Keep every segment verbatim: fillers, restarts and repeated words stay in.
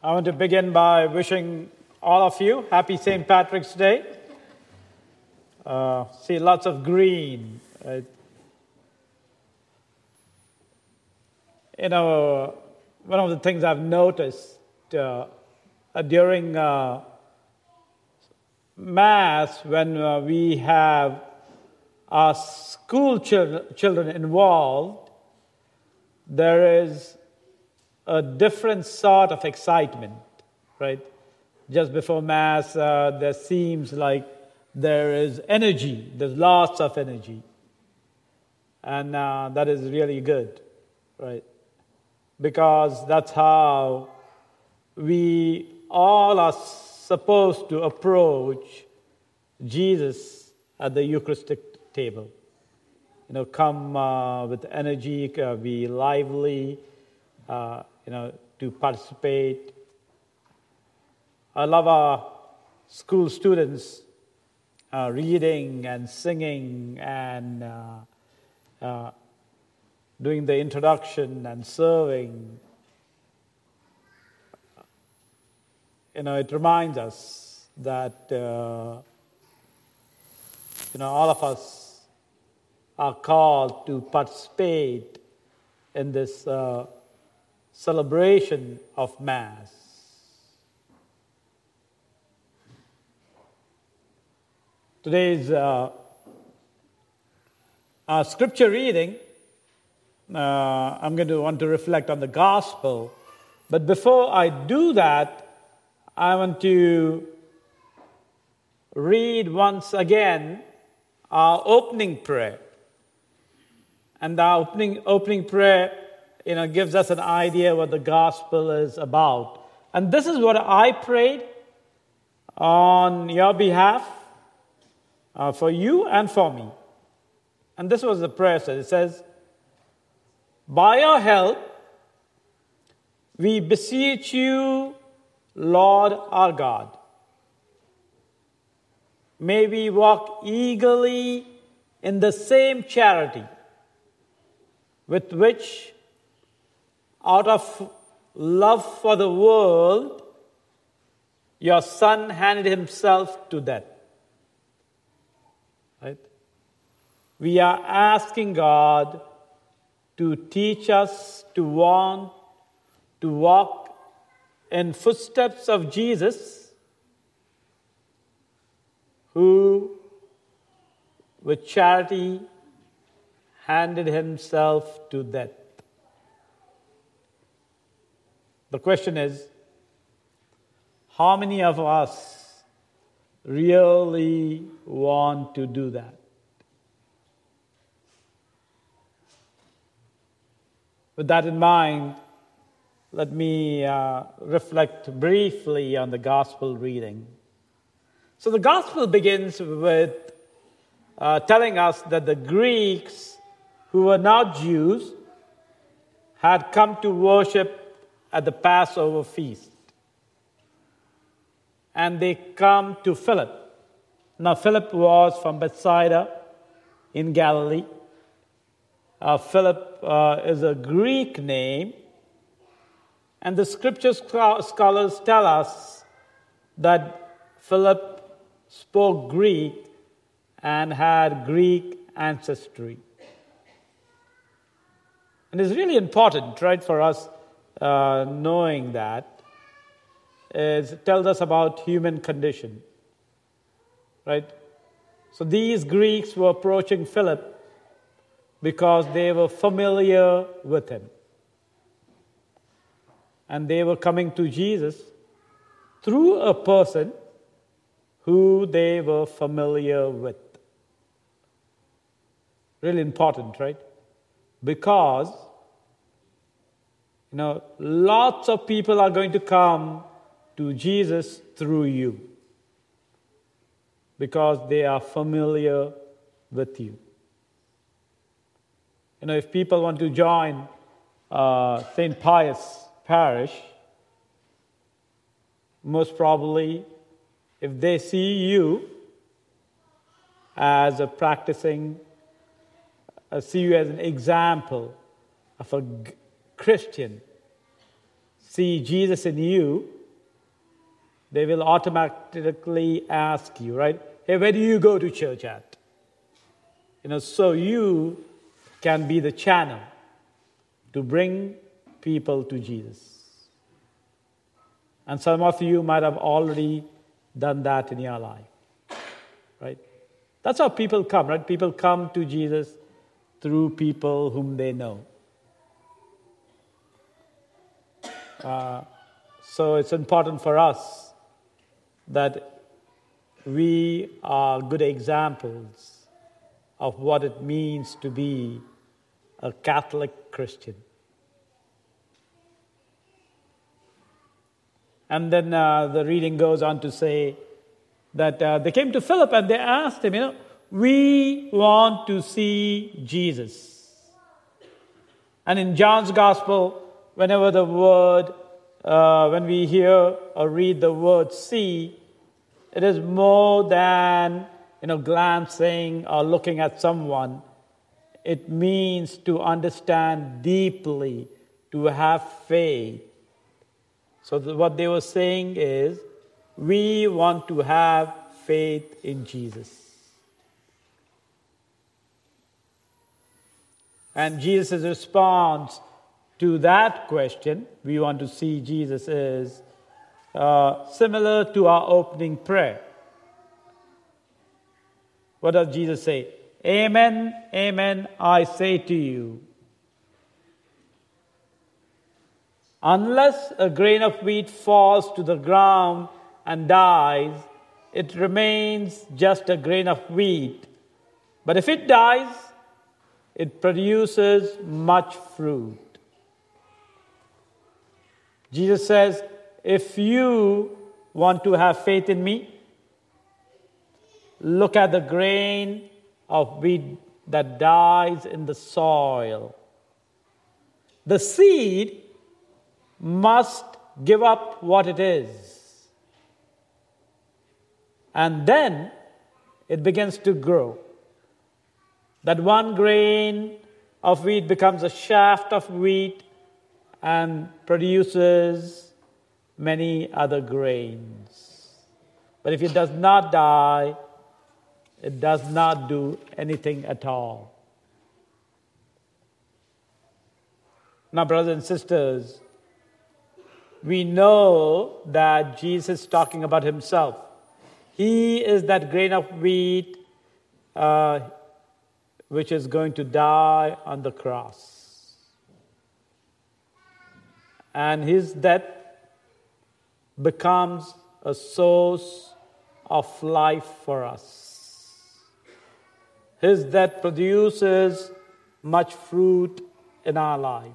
I want to begin by wishing all of you happy Saint Patrick's Day. Uh, see lots of green. Uh, you know, one of the things I've noticed uh, uh, during uh, Mass, when uh, we have our school chil- children involved, there is a different sort of excitement, right? Just before Mass, uh, there seems like there is energy. There's lots of energy. And uh, that is really good, right? Because that's how we all are supposed to approach Jesus at the Eucharistic table. You know, come uh, with energy, uh, be lively, uh, you know, to participate. I love our school students uh, reading and singing and uh, uh, doing the introduction and serving. You know, it reminds us that, uh, you know, all of us are called to participate in this uh, celebration of Mass. Today's uh, our scripture reading, uh, I'm going to want to reflect on the gospel. But before I do that, I want to read once again our opening prayer. And our opening, opening prayer, you know, gives us an idea what the gospel is about. And this is what I prayed on your behalf, uh, for you and for me. And this was the prayer. So it says, by your help, we beseech you, Lord our God. May we walk eagerly in the same charity with which, out of love for the world, your Son handed himself to death. Right? We are asking God to teach us to want to walk in footsteps of Jesus, who, with charity, handed himself to death. The question is, how many of us really want to do that? With that in mind, let me uh, reflect briefly on the gospel reading. So the gospel begins with uh, telling us that the Greeks, who were not Jews, had come to worship at the Passover feast. And they come to Philip. Now, Philip was from Bethsaida in Galilee. Uh, Philip uh, is a Greek name. And the scripture scholars tell us that Philip spoke Greek and had Greek ancestry. And it's really important, right, for us uh, knowing that. It tells us about human condition, right? So these Greeks were approaching Philip because they were familiar with him. And they were coming to Jesus through a person who they were familiar with. Really important, right? Because, you know, lots of people are going to come to Jesus through you because they are familiar with you. You know, if people want to join uh, Saint Pius Parish, most probably, if they see you as a practicing, uh, see you as an example of a g- Christian, see Jesus in you, they will automatically ask you, right? Hey, where do you go to church at? You know, so you can be the channel to bring people to Jesus. And some of you might have already done that in your life, right? That's how people come, right? People come to Jesus through people whom they know. Uh, so it's important for us that we are good examples of what it means to be a Catholic Christian. And then uh, the reading goes on to say that uh, they came to Philip and they asked him, you know, we want to see Jesus. And in John's Gospel, whenever the word, uh, when we hear or read the word see, it is more than, you know, glancing or looking at someone. It means to understand deeply, to have faith. So the, what they were saying is, we want to have faith in Jesus. And Jesus' response to that question, we want to see Jesus, is uh, similar to our opening prayer. What does Jesus say? Amen, amen, I say to you, unless a grain of wheat falls to the ground and dies, it remains just a grain of wheat. But if it dies, it produces much fruit. Jesus says, if you want to have faith in me, look at the grain of wheat that dies in the soil. The seed must give up what it is. And then it begins to grow. That one grain of wheat becomes a shaft of wheat and produces many other grains. But if it does not die, it does not do anything at all. Now, brothers and sisters, we know that Jesus is talking about himself. He is that grain of wheat uh, which is going to die on the cross. And his death becomes a source of life for us. His death produces much fruit in our life.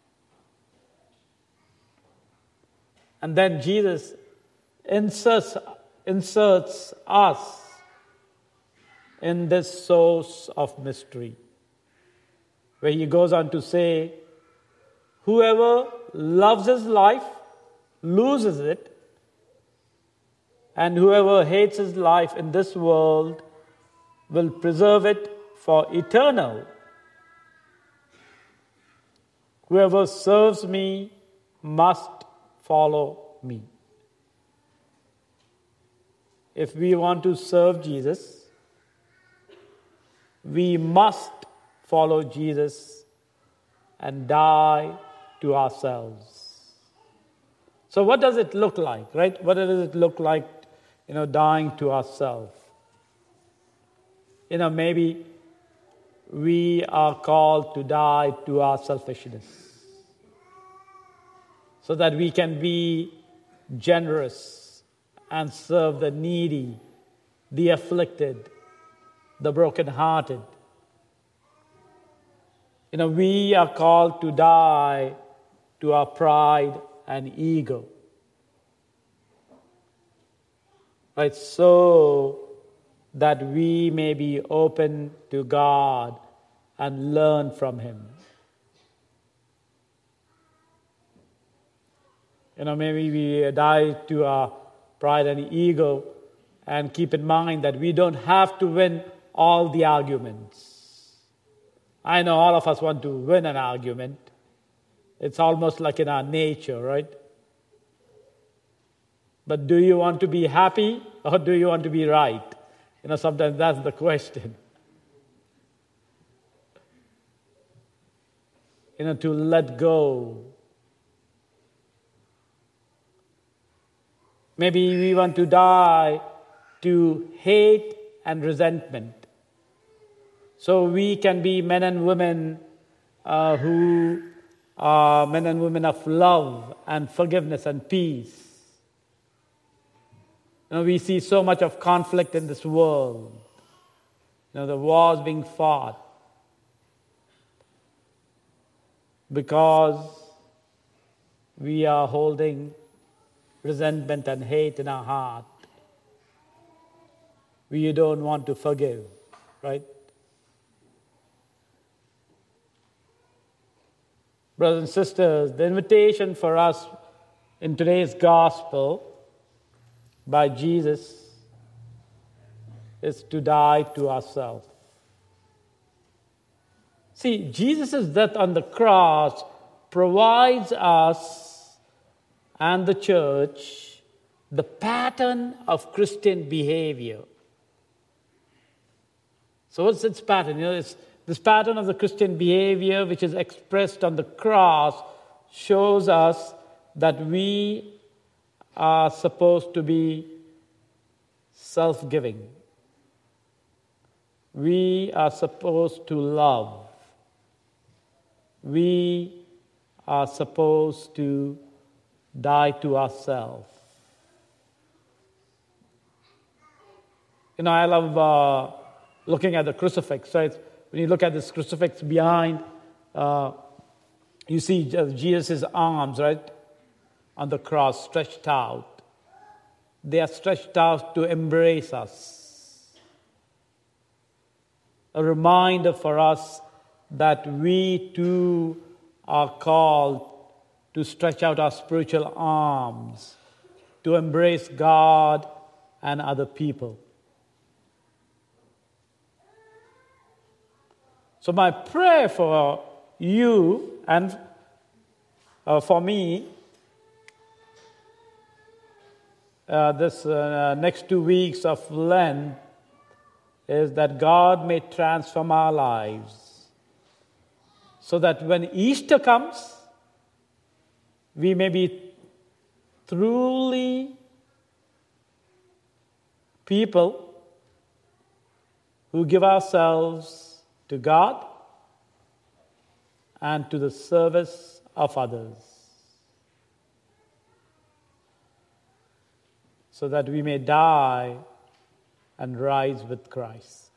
And then Jesus inserts, inserts us in this source of mystery, where he goes on to say, whoever loves his life loses it, and whoever hates his life in this world will preserve it for eternal. Whoever serves me must follow me. If we want to serve Jesus, we must follow Jesus and die to ourselves. So what does it look like, right? What does it look like, you know, dying to ourselves? You know, maybe we are called to die to our selfishness so that we can be generous and serve the needy, the afflicted, the brokenhearted. You know, we are called to die to our pride and ego. Right? So that we may be open to God and learn from him. You know, maybe we die to our pride and ego and keep in mind that we don't have to win all the arguments. I know all of us want to win an argument, It's almost like in our nature, right? But do you want to be happy or do you want to be right? You know, sometimes that's the question. You know, to let go. Maybe we want to die to hate and resentment. So we can be men and women uh, who are men and women of love and forgiveness and peace. You know, we see so much of conflict in this world. You know, the wars being fought because we are holding resentment and hate in our heart. We don't want to forgive, right? Brothers and sisters, the invitation for us in today's gospel by Jesus is to die to ourselves. See, Jesus' death on the cross provides us and the church the pattern of Christian behavior. So what's its pattern? You know, it's this pattern of the Christian behavior which is expressed on the cross shows us that we are supposed to be self-giving. We are supposed to love. We are supposed to die to ourselves. You know, I love uh, looking at the crucifix, right? When you look at this crucifix behind, uh, you see Jesus' arms, right, on the cross, stretched out. They are stretched out to embrace us. A reminder for us that we too are called to stretch out our spiritual arms, to embrace God and other people. So my prayer for you and uh, for me uh, this uh, next two weeks of Lent is that God may transform our lives so that when Easter comes, we may be truly people who give ourselves to God and to the service of others, so that we may die and rise with Christ.